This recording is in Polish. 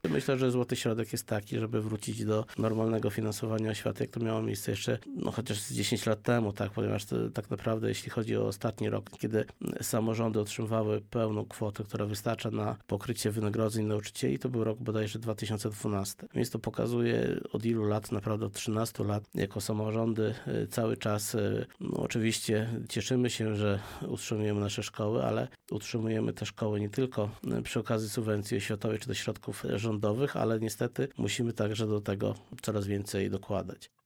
Myślę, że złoty środek jest taki, żeby wrócić do normalnego finansowania oświaty, jak to miało miejsce jeszcze chociaż z 10 lat temu, tak, ponieważ tak naprawdę jeśli chodzi o ostatni rok, kiedy samorządy otrzymywały pełną kwotę, która wystarcza na pokrycie wynagrodzeń nauczycieli, to był rok bodajże 2012. Więc to pokazuje od ilu lat, naprawdę od 13 lat, jako samorządy cały czas, oczywiście cieszymy się, że utrzymujemy nasze szkoły, ale utrzymujemy te szkoły nie tylko przy okazji subwencji oświatowej czy do środków rządowych, ale niestety musimy także do tego coraz więcej dokładać.